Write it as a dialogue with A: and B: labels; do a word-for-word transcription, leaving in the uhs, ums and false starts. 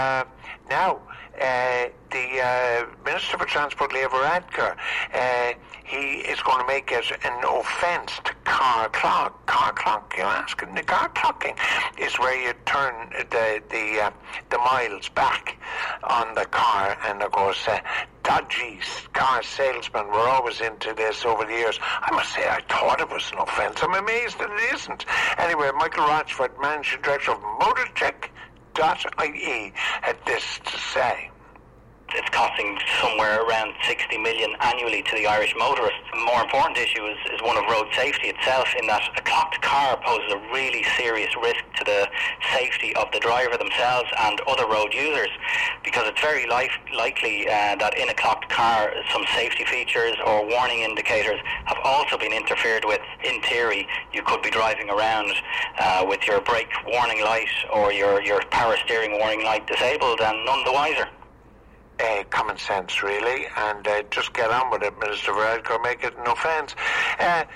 A: Uh, now, uh, the uh, Minister for Transport, Leo Varadkar, uh, he is going to make it an offence to car clock. Car clock, you're asking? The car clocking is where you turn the the uh, the miles back on the car, and of course, uh, dodgy car salesmen were always into this over the years. I must say, I thought it was an offence. I'm amazed that it isn't. Anyway, Michael Rochford, Managing Director of motorcheck dot I E, had this to say.
B: It's costing somewhere around sixty million annually to the Irish motorist. A more important issue is, is one of road safety itself, in that a clocked car poses a really serious risk to the safety of the driver themselves and other road users, because it's very life, likely uh, that in a clocked car some safety features or warning indicators have also been interfered with. In theory, you could be driving around uh, with your brake warning light or your, your power steering warning light disabled and none the wiser.
A: Uh, common sense, really, and uh, just get on with it, Minister Varadkar, make it an offence. Uh,